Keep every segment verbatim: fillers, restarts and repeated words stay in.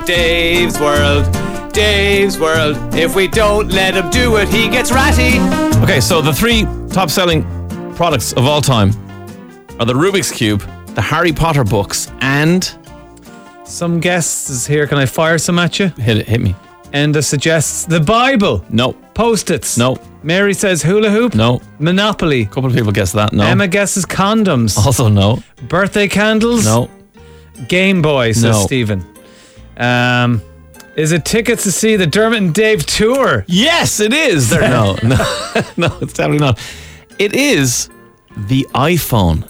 Dave's World, Dave's World. If we don't let him do it, he gets ratty. Okay, so the three top-selling products of all time are the Rubik's Cube, the Harry Potter books, and... Some guests is here. Can I fire some at you? Hit it, hit me. Enda suggests the Bible. No. Post-its. No. Mary says hula hoop. No. Monopoly. A couple of people guess that. No. Emma guesses condoms. Also no. Birthday candles. No. Game Boy, says No. Stephen. Um, is it tickets to see the Dermot and Dave tour? Yes, it is. There, no, no, no, it's definitely not. It is the iPhone.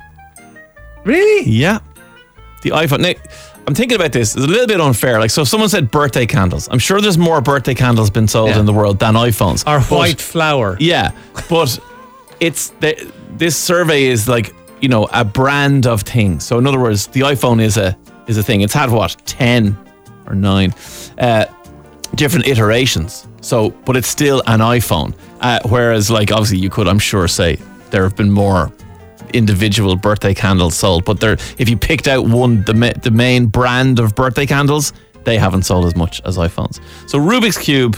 Really? Yeah, the iPhone. Now, I'm thinking about this. It's a little bit unfair. Like, so if someone said birthday candles, I'm sure there's more birthday candles been sold Yeah. in the world than iPhones. Or But- white flour. Yeah, but it's the, this survey is like, you know, a brand of things. So in other words, the iPhone is a is a thing. It's had what, ten or nine uh, different iterations. So, but it's still an iPhone. Uh, whereas, like, obviously, you could, I'm sure, say there have been more individual birthday candles sold. But there, if you picked out one, the ma- the main brand of birthday candles, they haven't sold as much as iPhones. So Rubik's Cube,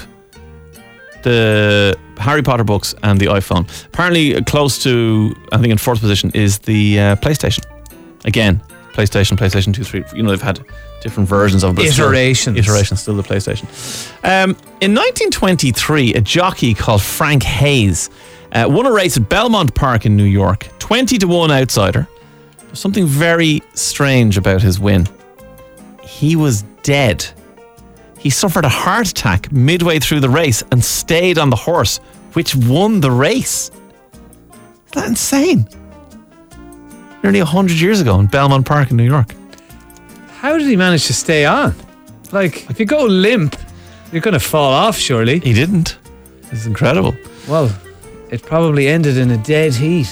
the Harry Potter books, and the iPhone. Apparently, close to, I think in fourth position is the uh, PlayStation. Again, PlayStation, PlayStation two, three. You know, they've had different versions of it. But still- Iterations. iterations, still the PlayStation. Um, in nineteen twenty-three, a jockey called Frank Hayes uh, won a race at Belmont Park in New York. twenty to one outsider. There's something very strange about his win. He was dead. He suffered a heart attack midway through the race and stayed on the horse, which won the race. Is that insane? Nearly one hundred years ago in Belmont Park in New York. How did he manage to stay on? Like, if you go limp, you're going to fall off, surely. He didn't. It's incredible. Well, it probably ended in a dead heat.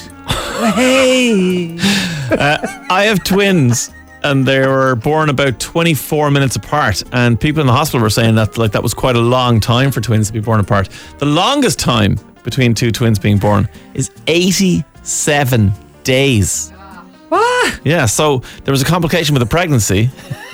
Hey! Uh, I have twins, and they were born about twenty-four minutes apart. And people in the hospital were saying that like that was quite a long time for twins to be born apart. The longest time between two twins being born is eighty-seven days. What? Yeah, so there was a complication with the pregnancy.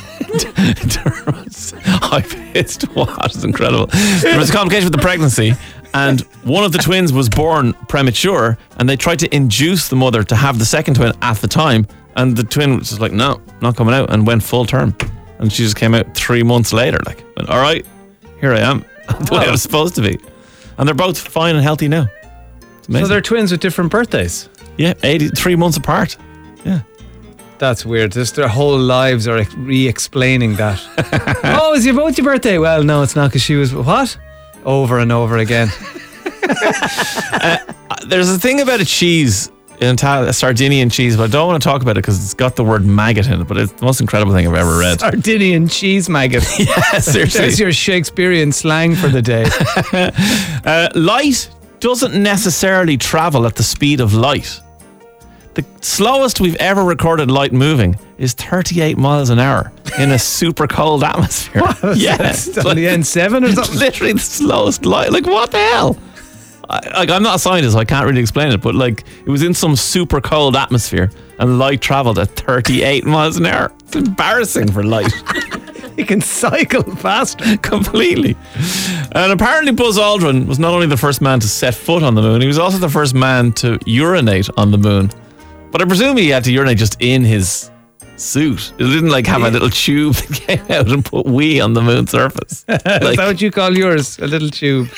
I pissed. What? It's incredible. There was a complication with the pregnancy, and one of the twins was born premature, and they tried to induce the mother to have the second twin at the time, and the twin was just like, no, not coming out, and went full term. And she just came out three months later, like, went, all right, here I am, the way I was supposed to be. And they're both fine and healthy now. It's amazing. So they're twins with different birthdays? Yeah, eighty-three months apart. Yeah. That's weird. Just their whole lives are re-explaining that. Oh, is your both your birthday? Well, no, it's not because she was what? Over and over again. uh, there's a thing about a cheese, in Italian, a Sardinian cheese, but I don't want to talk about it because it's got the word maggot in it. But it's the most incredible thing I've ever read. Sardinian cheese maggot. Yeah, seriously. That's your Shakespearean slang for the day. uh, light doesn't necessarily travel at the speed of light. The slowest we've ever recorded light moving is thirty-eight miles an hour in a super cold atmosphere. What? Yeah, That's on the N seven or something? Literally the slowest light. Like, what the hell? I, like, I'm not a scientist, so I can't really explain it, but like, it was in some super cold atmosphere and light traveled at thirty-eight miles an hour. It's embarrassing for light. You can cycle faster. Completely. And apparently Buzz Aldrin was not only the first man to set foot on the moon, he was also the first man to urinate on the moon. But I presume he had to urinate just in his suit. It didn't like have a little tube that came out and put wee on the moon's surface. Is Like, that what you call yours? A little tube?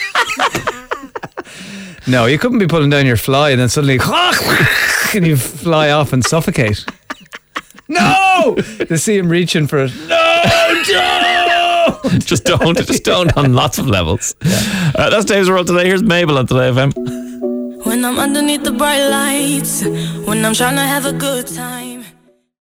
No, you couldn't be pulling down your fly and then suddenly and you fly off and suffocate. No! To see him reaching for it. No, don't! just don't. Just don't on lots of levels. Yeah. Uh, that's Dave's World today. Here's Mabel on Today F M. When I'm underneath the bright lights, when I'm trying to have a good time.